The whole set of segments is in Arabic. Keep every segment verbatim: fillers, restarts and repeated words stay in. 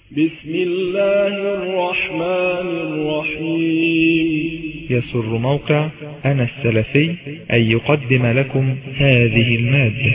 بسم الله الرحمن الرحيم. يسر موقع أنا السلفي أن يقدم لكم هذه المادة.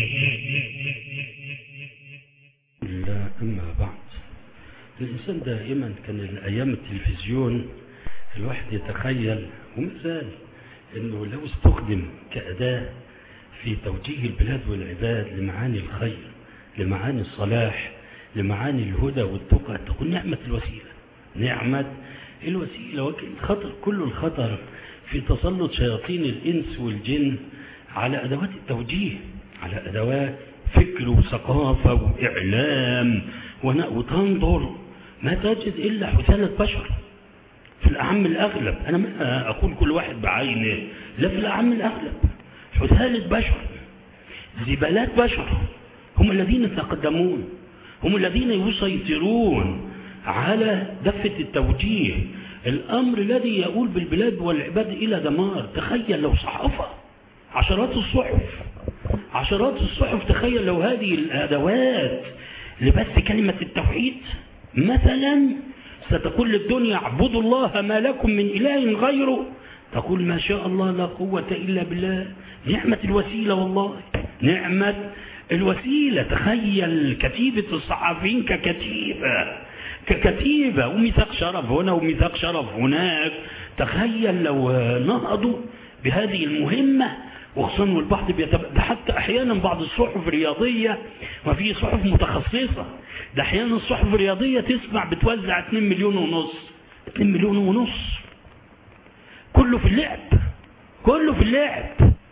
لا أما بعد، الإنسان دائما كان الأيام التلفزيون الواحد يتخيل ومثال أنه لو استخدم كأداة في توجيه البلاد والعباد لمعاني الخير، لمعاني الصلاح، لمعاني الهدى والتقى، تكون نعمة الوسيلة. نعمة الوسيلة. وكان خطر، كل الخطر في تسلط شياطين الإنس والجن على أدوات التوجيه، على أدوات فكر وثقافة وإعلام، وتنظر ما تجد إلا حثالة بشر في الأعم الأغلب. أنا ما أقول كل واحد بعينه، لا، في الأعم الأغلب حثالة بشر، زبالات بشر، هم الذين يتقدمون، هم الذين يسيطرون على دفة التوجيه، الأمر الذي يقول بالبلاد والعباد إلى دمار. تخيل لو صحافة، عشرات الصحف، عشرات الصحف، تخيل لو هذه الأدوات لبث كلمة التوحيد مثلا ستقول للدنيا اعبدوا الله ما لكم من إله غيره، تقول ما شاء الله لا قوة إلا بالله. نعمة الوسيلة، والله نعمة الوسيلة. تخيل كتيبة الصحفيين ككتيبة ككتيبة وميثاق شرف هنا وميثاق شرف هناك. تخيل لو نهضوا بهذه المهمة، وخصوصا والبعض بيتبقى حتى أحيانا بعض الصحف الرياضية، وفي صحف متخصصة، ده أحيانا الصحف الرياضية تسمع بتوزع اتنين مليون ونص، اتنين مليون ونص، كله في اللعب، كله في اللعب.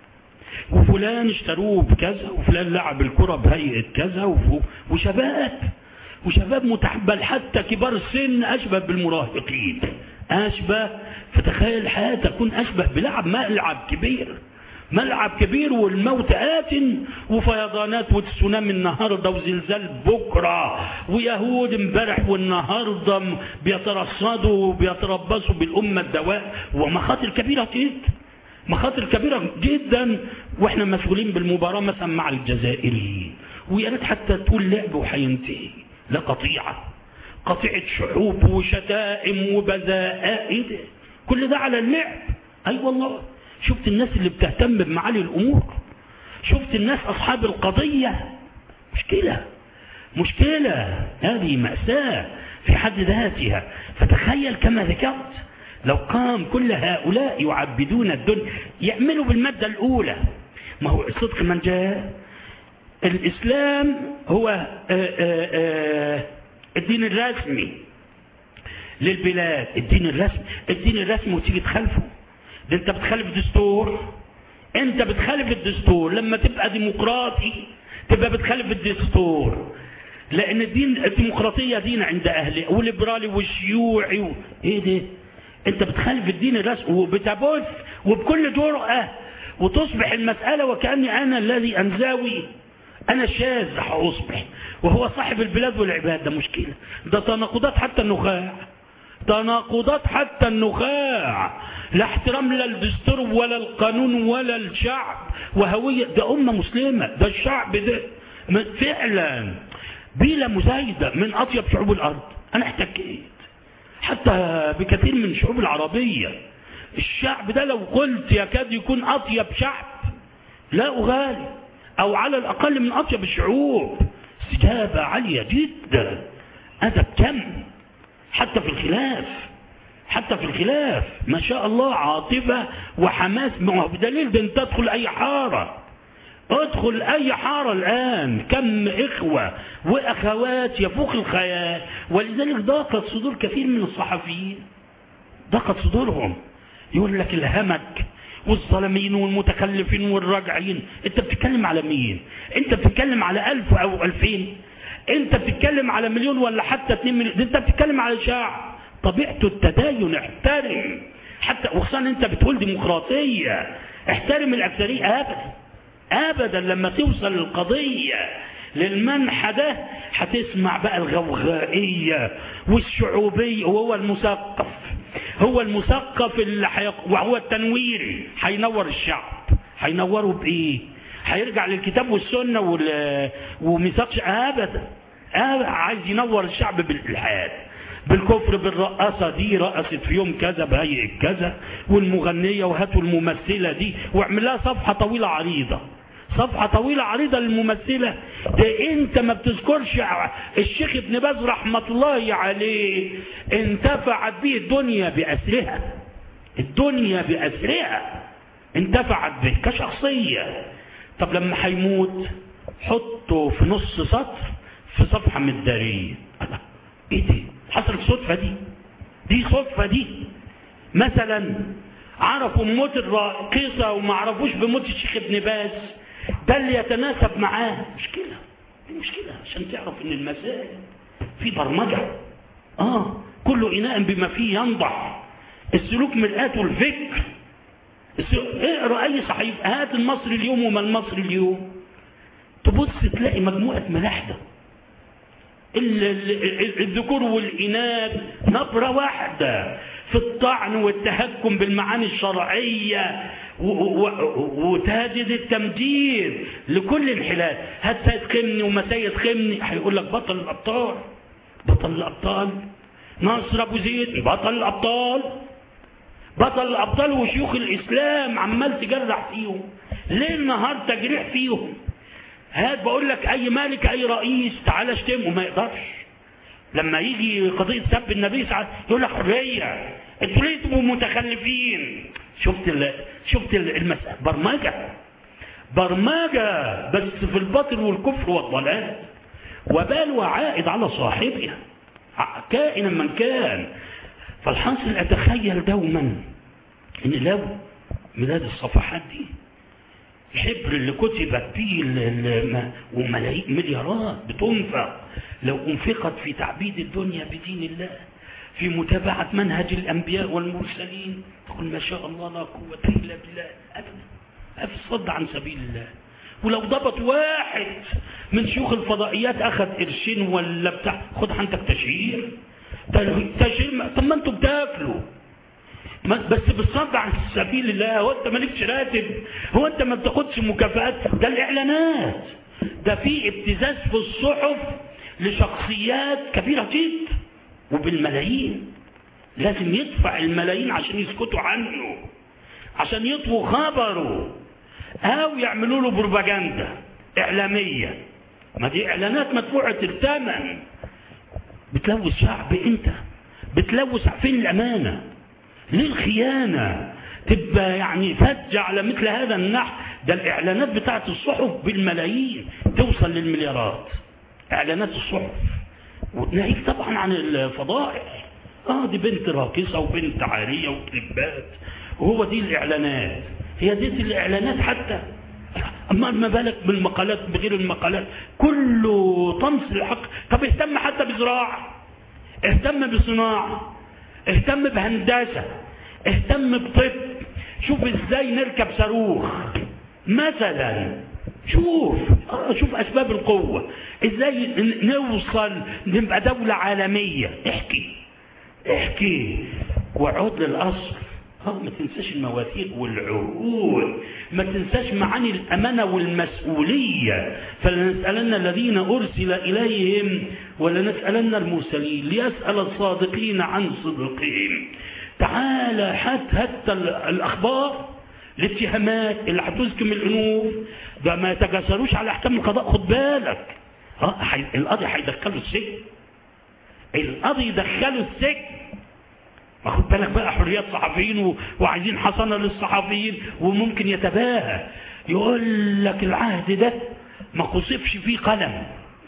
وفلان اشتروه بكذا، وفلان لعب الكرة بهيئة كذا، وشباب وشباب متحبل، حتى كبار السن أشبه بالمراهقين، أشبه. فتخيل الحياة تكون أشبه بلعب، ملعب كبير، ملعب كبير، والموت آت، وفيضانات وتسونامي النهارده، وزلزال بكره، ويهود امبارح والنهارده بيترصدوا وبيتربصوا بالأمة الدواء، ومخاطر كبيرة جدا، مخاطر كبيرة جدا. واحنا مسؤولين بالمباراة مثلا مع الجزائريين، ويا ريت حتى تقول لعب وحينتهي، لا، قطيعة، قطيعة شعوب وشتائم وبذاء، ايه ده؟ كل ده على اللعب. اي أيوة والله. شفت الناس اللي بتهتم بمعالي الامور، شفت الناس اصحاب القضية. مشكلة، مشكلة، هذه مأساة في حد ذاتها. فتخيل كما ذكرت لو قام كل هؤلاء يعبدون الدنيا، يعملوا بالمادة الأولى. ما هو الصدق من جاء. الإسلام هو آآ آآ الدين الرسمي للبلاد، الدين الرسمي، الدين الرسمي، وتيجي تخالفه، ده انت بتخالف دستور، انت بتخالف الدستور. لما تبقى ديمقراطي تبقى بتخالف الدستور، لأن الدين الديمقراطية دين عند أهله، والليبرالي والشيوعي و... ايه ده؟ انت بتخالف الدين الرسمي وبتبث وبكل جرأة، وتصبح المسألة وكأني أنا الذي أنزاوي، أنا الشاذ هأصبح، وهو صاحب البلاد والعباد. ده مشكلة، ده تناقضات حتى النخاع، تناقضات حتى النخاع. لا احترام لا الدستور ولا القانون ولا الشعب وهوية. ده أمة مسلمة، ده الشعب ده فعلا بلا مزايدة من أطيب شعوب الأرض. أنا احتكيت حتى بكثير من الشعوب العربية، الشعب ده لو قلت يكاد يكون أطيب شعب، لا أغالي، أو على الأقل من أطيب الشعوب. استجابة عالية جدا، أدب كم، حتى في الخلاف، حتى في الخلاف ما شاء الله، عاطفة وحماس. بدليل ده انت تدخل أي حارة، ادخل أي حارة الآن، كم إخوة وأخوات يفوق الخيال. ولذلك ضاقت صدور كثير من الصحفيين، ضاقت صدورهم، يقول لك الهمك والظالمين والمتخلفين والراجعين. انت بتتكلم على مين؟ انت بتتكلم على ألف أو ألفين؟ انت بتتكلم على مليون ولا حتى اتنين مليون؟ انت بتتكلم على شعب طبيعته التدين. احترم، حتى وخصوصا انت بتقول ديمقراطية، احترم الأكثرية. أبدا أبدا. لما توصل القضية للمنحى ده هتسمع بقى الغوغائية والشعوبية، وهو المثقف، هو المثقف اللي حيق... وهو التنويري، هينور الشعب. هينوره بإيه؟ هيرجع للكتاب والسنة وال... وميثاق. أبدا آه عايز ينور الشعب بالإلحاد بالكفر، بالرقاصة دي رقصت في يوم كذا بهيئة كذا، والمغنية وهاتوا الممثلة دي واعمل لها صفحة طويلة عريضة، صفحة طويلة عريضة للممثلة. ده انت ما بتذكرش الشيخ ابن باز رحمة الله عليه انتفعت به الدنيا بأسرها، الدنيا بأسرها انتفعت به كشخصية. طب لما هيموت حطه في نص سطر في صفحة مدارية. ايه دي؟ حصلت صدفة دي؟ دي صدفة دي؟ مثلا عرفوا بموت الراقصة وما عرفوش بموت الشيخ ابن باز، ده اللي يتناسب معاه. مشكلة مشكلة عشان تعرف ان المسائل في برمجة. اه كل اناء بما فيه ينضح. السلوك مرآة الفكر. اقرأ اي صحيفة، هات المصري اليوم وما المصري اليوم، تبص تلاقي مجموعة ملاحدة، الذكور والإناث نبرة واحدة في الطعن والتهكم بالمعاني الشرعية وتهديد التمجيد لكل انحلال. هات سيد خمني وما سيد خمني هيقول لك بطل الأبطال، بطل الأبطال ناصر أبو زيد بطل الأبطال، بطل الأبطال وشيوخ الإسلام عمال تجرح فيهم ليل نهار تجريح فيهم. هات بقول لك أي مالك أي رئيس تعالى اشتمه ما يقدرش. لما يجي قضية سب النبي ساعات يقول لك حرية، انتوا ليه تبقوا متخلفين؟ شفت ال... شفت المسألة برمجة، برمجة بس في الباطل والكفر والضلال، وبال وعائد على صاحبها كائنا من كان. فالحاصل أتخيل دوما إن لو مداد الصفحات دي الحبر اللي كتبت فيه وملايين مليارات بتنفق لو انفقت في تعبيد الدنيا بدين الله، في متابعة منهج الأنبياء والمرسلين، تقول ما شاء الله لا قوة إلا بالله، أبدا أفي الصد عن سبيل الله. ولو ضبط واحد من شيوخ الفضائيات أخذ قرشين ولا بتاع، خد حنتك تشهير تشهير. طب ما انتوا بتاكلوا بس بالصد عن سبيل الله. هو انت مالكش راتب؟ هو انت ما بتاخدش مكافآت؟ ده الاعلانات، ده في ابتزاز في الصحف لشخصيات كبيرة جدا وبالملايين، لازم يدفع الملايين عشان يسكتوا عنه، عشان يطووا خبره او يعملوا له بروباجندا اعلامية. ما دي اعلانات مدفوعة الثمن، بتلوث شعب. انت بتلوث. فين الامانة؟ ليه الخيانة تبقى يعني فج على مثل هذا النحو؟ ده الاعلانات بتاعت الصحف بالملايين توصل للمليارات، اعلانات الصحف. وناهيك طبعا عن الفضائح. اه دي بنت راقصة وبنت عارية وكليبات، وهو دي الاعلانات، هي دي الاعلانات حتى. اما ما بالك بالمقالات بغير المقالات، كله طمس الحق. طب اهتم حتى بزراعة، اهتم بصناعة، اهتم بهندسة، اهتم بطب. شوف ازاي نركب صاروخ مثلا، شوف اه شوف اسباب القوة، ازاي نوصل نبقى دولة عالمية. احكي احكي وعود للاصل. اه ما تنساش المواثيق والعهود، ما تنساش معاني الامانة والمسؤولية. فلنسألن الذين ارسل اليهم ولنسألن المرسلين ليسأل الصادقين عن صدقهم. تعالى حتى حتى الاخبار، الاتهامات اللي هتزكم الانوف، ده ما يتجاسروش على احكام القضاء. خد بالك اه القاضي هيدخله السجن، القاضي يدخله السجن. ما خد بالك بقى حريات صحفيين وعايزين حصانة للصحفيين، وممكن يتباهى يقول لك العهد ده ما قصفش فيه قلم،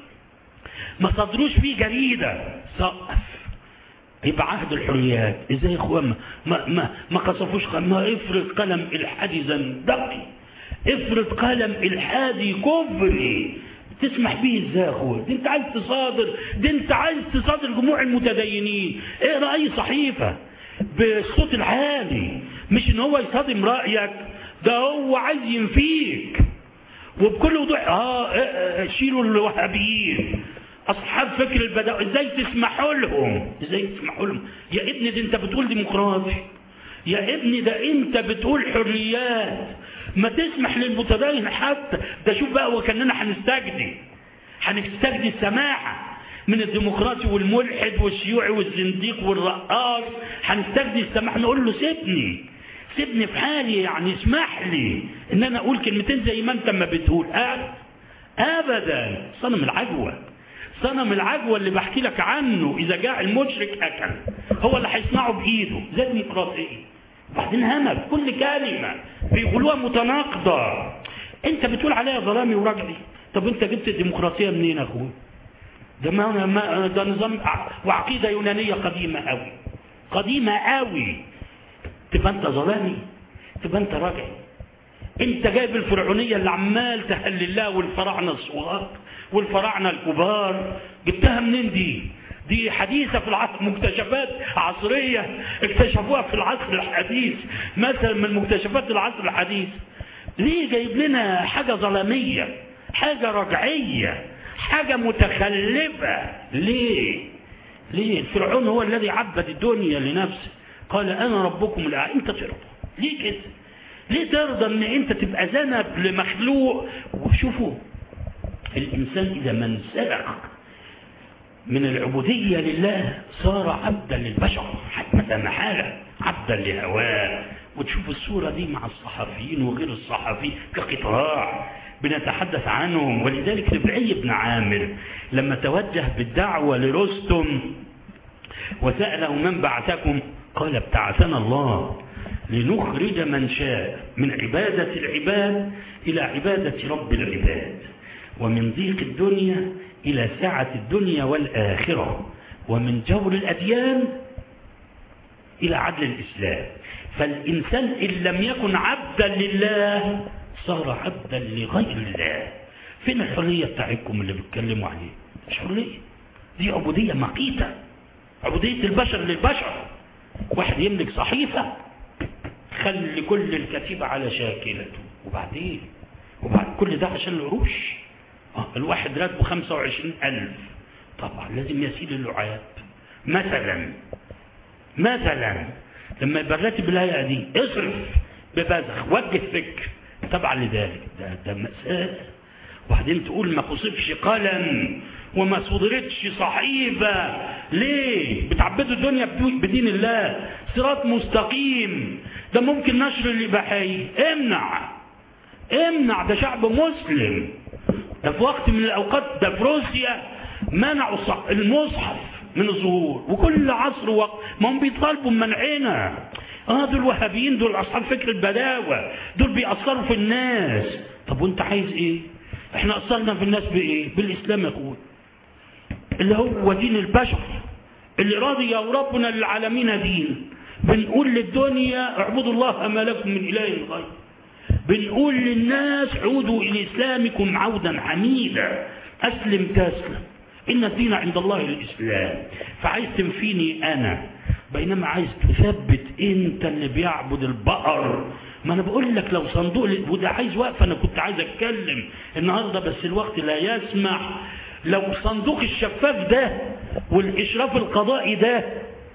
ما صدروش فيه جريدة، سقف. يبقى عهد الحريات. ازاي يا اخوان ما ما ما قصفوش قلم؟ ما افرض قلم الحادي زندقي، افرض قلم الحادي كفري، تسمح به ازاي يا اخويا؟ دي انت عايز تصادر، دي انت عايز تصادر جموع المتدينين. اقرا اي صحيفه بالصوت العالي، مش ان هو يصادم رايك، ده هو عايز ينفيك وبكل وضوح. اه شيلوا الوهابيين اصحاب فكر البداء، ازاي تسمحوا لهم؟ ازاي تسمحوا لهم يا ابني؟ ده انت بتقول ديمقراطي يا ابني، ده انت بتقول حريات، ما تسمح للمتدين حتى. ده شوف بقى وكاننا هنستجدي هنستجدي السماحه من الديمقراطي والملحد والشيوعي والزنديق والرقاص هنستخدم السماح نقول له سيبني سيبني في حالي، يعني اسمح لي ان انا اقول كلمتين زي ما انت ما بتقول. ابدا. صنم العجوه، صنم العجوه اللي بحكي لك عنه اذا جاء المشرك اكل، هو اللي هيصنعه بايده زي الديمقراطيه. وبعدين همك كل كلمه بيقولوها متناقضه. انت بتقول عليها ظلامي ورجعي، طب انت جبت الديمقراطيه منين يا اخوي؟ ده ما ما ده نظام وعقيده يونانيه قديمه قوي قديمه قوي. تبقى انت ظلامي؟ تبقى انت راجعي؟ انت جايب الفرعونيه اللي عمال تهلل لها والفراعنه الصغار والفراعنه الكبار، جبتها منين دي؟ دي حديثه في العصر، مكتشفات عصريه اكتشفوها في العصر الحديث، مثلا من مكتشفات العصر الحديث. ليه جايب لنا حاجه ظلاميه، حاجه رجعيه، حاجه متخلفه؟ ليه؟ ليه؟ الفرعون هو الذي عبد الدنيا لنفسه، قال انا ربكم الاعلى. انت ترضى ليه كده؟ ليه ترضى ان انت تبقى ذنب لمخلوق؟ وشوفوا الانسان اذا ما انسلخ من العبوديه لله صار عبدا للبشر، حتى محاله عبدا لهواه. وتشوف الصوره دي مع الصحفيين وغير الصحفيين كقطاع بنتحدث عنهم. ولذلك ربعي بن عامر لما توجه بالدعوه لرستم وساله من بعثكم قال ابتعثنا الله لنخرج من شاء من عبادة العباد إلى عبادة رب العباد، ومن ضيق الدنيا إلى سعة الدنيا والآخرة، ومن جور الأديان إلى عدل الإسلام. فالإنسان إن لم يكن عبدا لله صار عبدا لغير الله. فين الحرية بتاعتكم اللي بتكلموا عليه؟ مش حرية، دي عبودية مقيتة، عبودية البشر للبشر. واحد يملك صحيفة خلي كل الكتيبة على شاكلته، وبعدين وبعد كل ده عشان القروش. اه الواحد راتبه خمسة وعشرين ألف، طبعا لازم يسيل اللعاب. مثلا مثلا لما يبقى الراتب الهيئة دي اصرف ببذخ وجه فكر طبعا لذلك، ده ده مأساة. وبعدين تقول ما خصفش قلم وما صدرتش صحيفة. ليه؟ بتعبدوا الدنيا بدين الله، صراط مستقيم. ده ممكن نشر الإباحية، امنع امنع ده شعب مسلم. ده في وقت من الأوقات ده في روسيا منعوا المصحف من الظهور، وكل عصر وقت ما هم بيطالبوا بمنعنا. اه دول وهابيين، دول أصحاب فكر البداوة، دول بيأثروا في الناس. طب وانت عايز ايه؟ احنا أثرنا في الناس بايه؟ بالإسلام يا اخوي، اللي هو دين البشر اللي راضي ربنا للعالمين دين. بنقول للدنيا اعبدوا الله ما لكم من اله غيره، بنقول للناس عودوا الى اسلامكم عودا حميدا، اسلم تسلم، ان الدين عند الله الاسلام. فعايز تنفيني انا بينما عايز تثبت انت اللي بيعبد البقر. ما انا بقول لك لو صندوق، وده عايز وقفه، انا كنت عايز اتكلم النهارده بس الوقت لا يسمح. لو صندوق الشفاف ده والإشراف القضائي ده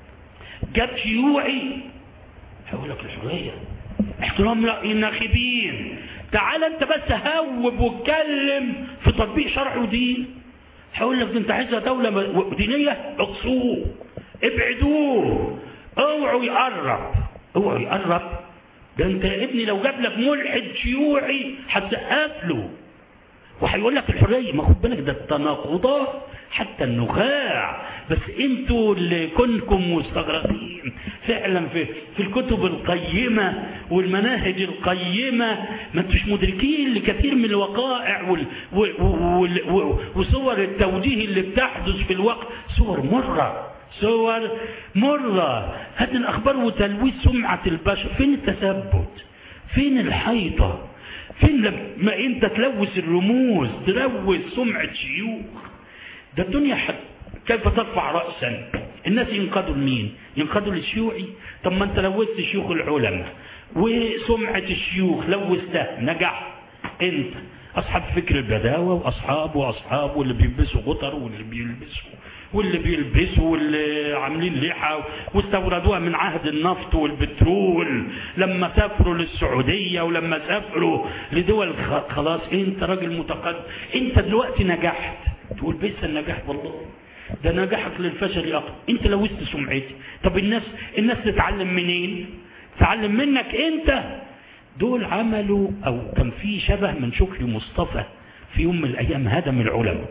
جاب شيوعي هقول لك الحرية، احترام رأي الناخبين. تعال انت بس هوب واتكلم في تطبيق شرع ودين. هقول لك انت عايزها دولة دينية، اقصوه ابعدوه، اوعوا يقرب اوعوا يقرب. ده انت يا ابني لو جاب لك ملحد شيوعي هتسقف له وهيقول لك الحريه. ما خد بالك ده التناقضات حتى النخاع. بس انتوا اللي كنتم مستغرقين فعلا في في الكتب القيمه والمناهج القيمه، ما انتوش مدركين لكثير من الوقائع وال وال وال وصور التوجيه اللي بتحدث في الوقت. صور مره صور مره هذه الاخبار وتلويث سمعه البشر. فين التثبت؟ فين الحيطه؟ فين لما انت تلوث الرموز، تلوث سمعة شيوخ؟ ده الدنيا حد كيف ترفع رأسا؟ الناس ينقادوا لمين؟ ينقادوا للشيوعي. طب ما انت لوثت شيوخ العلماء وسمعة الشيوخ لوثتها، نجح انت. اصحاب فكر البداوة واصحابه واصحابه واللي بيلبسوا غطر واللي بيلبسوا واللي بيلبسوا واللي عاملين لحى واستوردوها من عهد النفط والبترول لما سافروا للسعودية ولما سافروا لدول. خلاص انت راجل متقدم، انت دلوقتي نجحت، تقول بس النجاح والله ده نجاحك للفشل أقل، أنت لوثت سمعتي. طب الناس الناس تتعلم منين؟ تتعلم منك أنت. دول عملوا، أو كان في شبه من شكري مصطفى في يوم من الأيام هدم العلماء،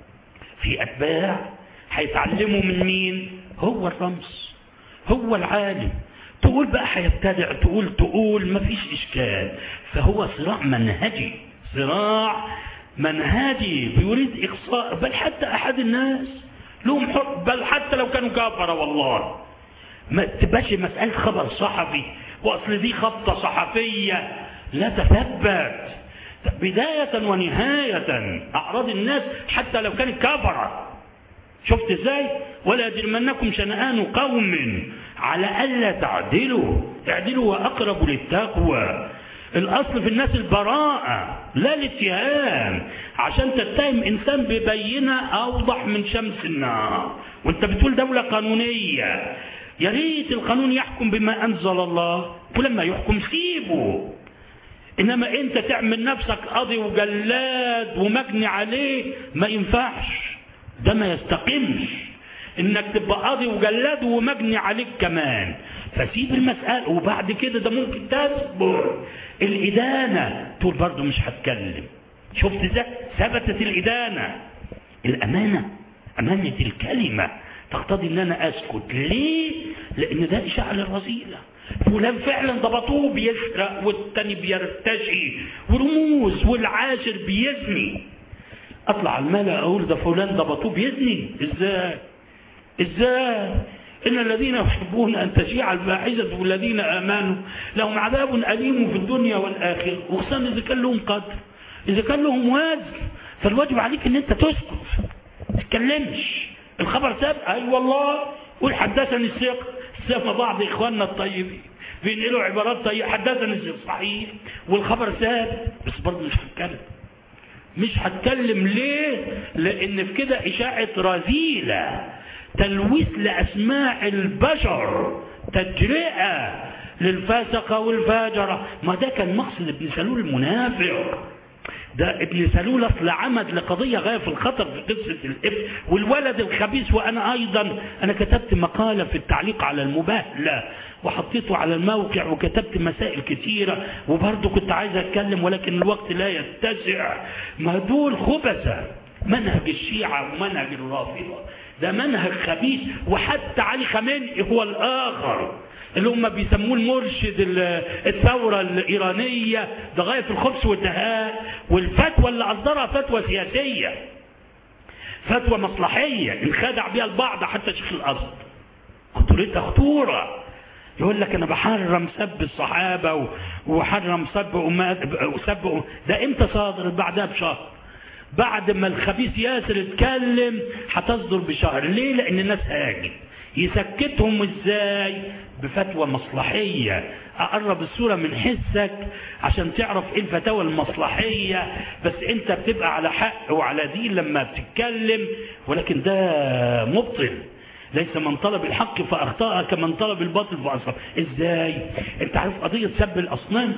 في أتباع هيتعلموا من مين؟ هو الرمز، هو العالم. تقول بقى هيبتدع، تقول تقول مفيش إشكال. فهو صراع منهجي، صراع منهجي بيريد إقصاء، بل حتى أحد الناس لهم حق، بل حتى لو كانوا كافرة والله ما تبقاش مسألة خبر صحفي وأصل دي خبطة صحفية، لا تثبت بداية ونهاية أعراض الناس حتى لو كانت كافرة. شفت ازاي؟ ولا يجرمنكم شنآن قوم على ألا تعدلوا، اعدلوا وأقرب للتقوى. الأصل في الناس البراءة لا الاتهام، عشان تتهم إنسان ببينة أوضح من شمس النار. وانت بتقول دولة قانونية، يا ريت القانون يحكم بما أنزل الله، ولما يحكم سيبه. إنما أنت تعمل نفسك قاضي وجلاد ومجني عليه، ما ينفعش، ده ما يستقيمش إنك تبقى قاضي وجلاد ومجني عليك كمان. فسيب المسألة، وبعد كده ده ممكن تصبر الإدانة، تقول برضو مش هتكلم. شفت ازاي؟ ثبتت الإدانة. الأمانة، أمانة الكلمة تقتضي ان انا اسكت. ليه؟ لان ده اشاعة للرذيلة. فلان فعلا ضبطوه بيسرق، والتاني بيرتشي، ورموز، والعاشر بيزني. اطلع الملا اقول ده فلان ضبطوه بيزني؟ ازاي؟ ازاي؟ ان الذين يحبون ان تشيع الفاحشة والذين امنوا لهم عذاب اليم في الدنيا والاخره. وخصوصا اذا كان لهم قدر، اذا كان لهم وزن، فالواجب عليك ان انت تسكت، ما تتكلمش. الخبر ثابت، اي أيوة والله، قول حدثني الثقة. سمى بعض اخواننا الطيبين بينقلوا عبارات طيبة، حدثني الثقة صحيح والخبر ثابت، بس برضه مش هتكلم. مش هتكلم ليه؟ لان في كده اشاعة رذيلة، تلويث لاسماع البشر، تجرئة للفاسقة والفاجرة. ما ده كان مقصد ابن سلول المنافق. ده ابن سلول اصل عمد لقضيه غايه في الخطر في قصه الابن والولد الخبيث. وانا ايضا انا كتبت مقاله في التعليق على المباهله وحطيته على الموقع، وكتبت مسائل كثيره، وبرضه كنت عايز اتكلم ولكن الوقت لا يتسع. ما دول خبثه. منهج الشيعه ومنهج الرافضه ده منهج خبيث. وحتى علي خامنئي هو الاخر اللي هم بيسموه المرشد الثورة الإيرانية، ده غاية في الخبث والدهاء. والفتوى اللي أصدرها فتوى سياسية، فتوى مصلحية انخدع بها البعض، حتى شيخ الأزهر خطورتها خطورة. يقول لك أنا بحرم سب الصحابة وحرم سب أمات وسب. ده إمتى صادر؟ بعدها بشهر، بعد ما الخبيث ياسر اتكلم هتصدر بشهر. ليه؟ لأن الناس هاجت. يسكتهم ازاي؟ بفتوى مصلحية. اقرب الصورة من حسك عشان تعرف ايه الفتاوى المصلحية. بس انت بتبقى على حق وعلى دين لما بتتكلم، ولكن ده مبطل. ليس من طلب الحق فاخطأ كمن طلب الباطل فاصاب. ازاي؟ انت عارف قضية سب الاصنام؟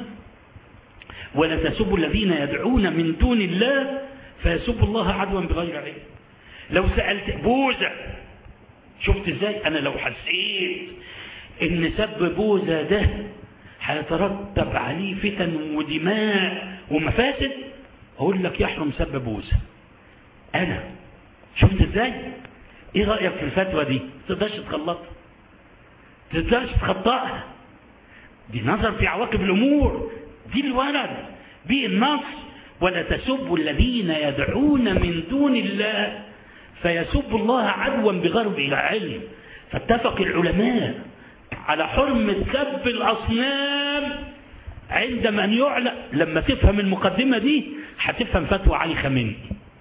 ولا تسبوا الذين يدعون من دون الله فيسبوا الله عدوا بغير علم. لو سألت بوذا، شفت ازاي؟ انا لو حسيت ان سب بوذا ده هيترتب عليه فتن ودماء ومفاسد، اقول لك يحرم سب بوذا. انا شفت ازاي؟ ايه رأيك في الفتوى دي؟ تقدرش تخلطها، تقدرش تخطئها. دي نظر في عواقب الامور، دي الورد، دي النص. ولا تسبوا الذين يدعون من دون الله فيسب الله عدوا بغير علم. فاتفق العلماء على حرمة سب الأصنام عند من يعلم. لما تفهم المقدمة دي هتفهم فتوى علي خامنئي.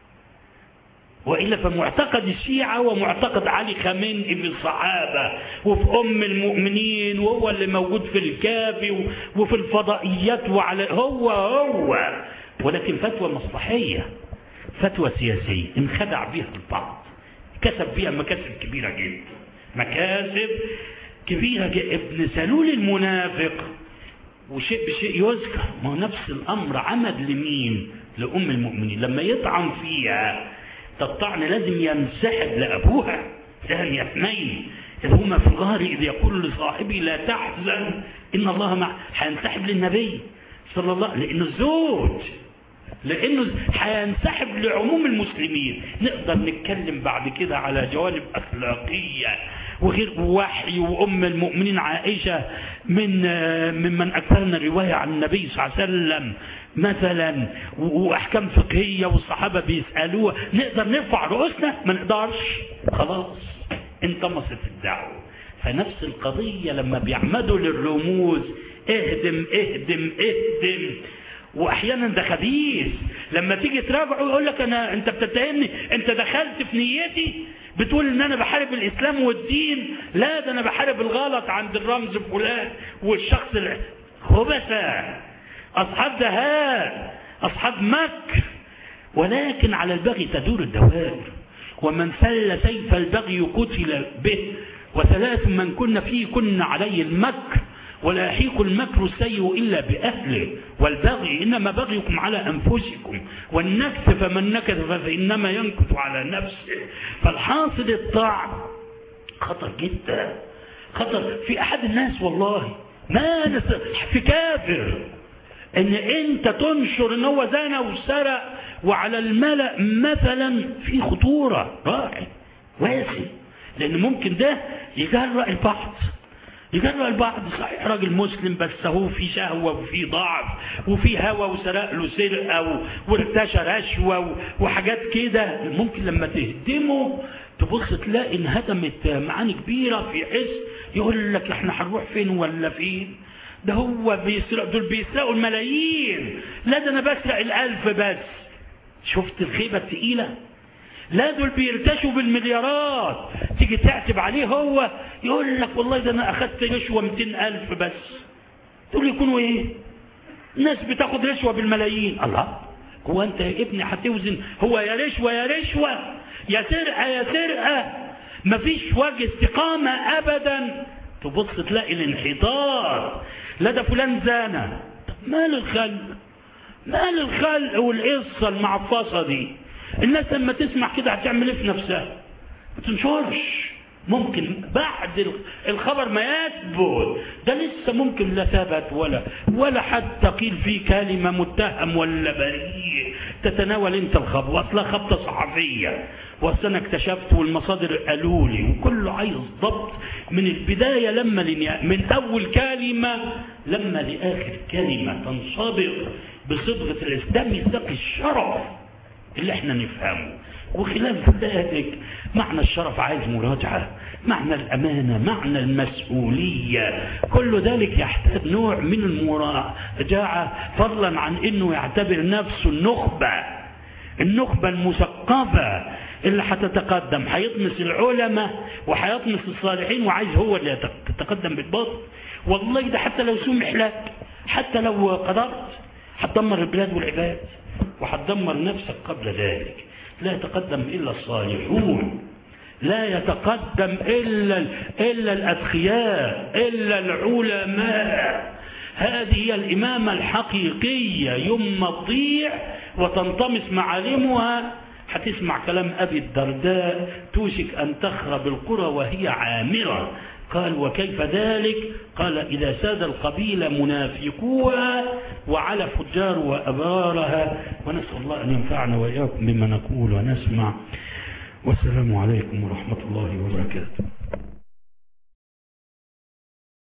وإلا فمعتقد الشيعة ومعتقد علي خامنئي في الصحابة وفي أم المؤمنين، وهو اللي موجود في الكافي وفي الفضائيات، وعلى هو هو ولكن فتوى مصلحية، فتوى سياسية انخدع بها البعض، كسب بها مكاسب كبيرة جدا، مكاسب كبيرة جدا. ابن سلول المنافق، وشيء بشيء يذكر، ما هو نفس الأمر عمد لمين؟ لأم المؤمنين لما يطعن فيها. الطعن لازم ينسحب لأبوها. ثاني اثنين إذ هما في الغار إذ يقول لصاحبه لا تحزن إن الله معه، هينسحب للنبي صلى الله عليه وسلم لأنه زوج، لأنه هينسحب لعموم المسلمين. نقدر نتكلم بعد كده على جوانب أخلاقية وغير وحي، وأم المؤمنين عائشة من ممن أكثرنا الرواية عن النبي صلى الله عليه وسلم مثلا، وأحكام فقهية والصحابة بيسألوها. نقدر نرفع رؤوسنا؟ ما نقدرش، خلاص انطمست الدعوة. فنفس القضية لما بيعمدوا للرموز اهدم اهدم اهدم، واحيانا ده خبيث لما تيجي تراجعه يقول لك انا انت بتتهمني، انت دخلت في نيتي بتقول ان انا بحارب الاسلام والدين، لا ده انا بحارب الغلط عند الرمز فلان والشخص خبثة اصحاب دهاء اصحاب مكر. ولكن على البغي تدور الدوائر، ومن سل سيف البغي قتل به، وثلاث من كن فيه كن عليه المكر، ولا يحيق المكر السيء إلا بأهله، والبغي إنما بغيكم على أنفسكم، والنكث فمن نكث فإنما ينكث على نفسه. فالحاصل الطعن خطر جدا، خطر في أحد الناس والله ما في كافر ان انت تنشر ان هو زانى وسرق وعلى الملأ مثلا، في خطورة راعي واسع، لان ممكن ده يجرأ البعض يجرأ البعض صحيح راجل مسلم بس هو في شهوة وفي ضعف وفي هوى وسرق له سرقة وارتشى رشوة وحاجات كده، ممكن لما تهدمه تبص تلاقي انهدمت معاني كبيرة في حس يقول لك احنا هنروح فين ولا فين، ده هو بيسرق، دول بيسرقوا الملايين، لا ده انا بسرق الالف بس. شفت الخيبة الثقيلة؟ لا دول بيرتشوا بالمليارات، تيجي تعتب عليه هو يقول لك والله ده انا اخدت رشوة مئتين الف بس. تقول يكونوا ايه؟ الناس بتاخد رشوة بالملايين. الله، هو انت يا ابني هتوزن هو يا رشوة يا رشوة يا سرقة يا سرقة؟ مفيش وجه استقامة ابدا. تبص تلاقي الانحدار، لا ده فلان زانى، مال الخلق مال الخلق والقصة المعفصة دي. الناس لما تسمع كده هتعمل ايه في نفسها؟ ما تنشرش، ممكن بعد الخبر ما يثبت ده لسه ممكن لا ثبت ولا ولا حتى قيل فيه كلمة متهم ولا بريء، تتناول انت الخبر واصلها خبطة صحفية واصل انا اكتشفت والمصادر قالوا لي، وكله عايز ضبط من البداية لما لنيا، من اول كلمة لما لاخر كلمة تنصبغ بصبغة الاسلام يستقي الشرف اللي احنا نفهمه. وخلاف ذلك معنى الشرف عايز مراجعة، معنى الأمانة، معنى المسؤولية، كل ذلك يحتاج نوع من المراجعة، فضلا عن انه يعتبر نفسه النخبة النخبة المثقفة اللي هتتقدم، هيطمس العلماء وهيطمس الصالحين وعايز هو اللي يتقدم بالباطل. والله ده حتى لو سمح لك، حتى لو قدرت، هتدمر البلاد والعباد وهتدمر نفسك قبل ذلك. لا يتقدم إلا الصالحون، لا يتقدم إلا إلا الأتقياء، إلا العلماء. هذه هي الإمامة الحقيقية. يوم ما تضيع وتنطمس معالمها هتسمع كلام أبي الدرداء: توشك أن تخرب القرى وهي عامرة. قال: وكيف ذلك؟ قال: إذا ساد القبيلة منافقوها وعلى فجار وأبرارها. ونسأل الله أن ينفعنا وإياكم بما نقول ونسمع. والسلام عليكم ورحمة الله وبركاته.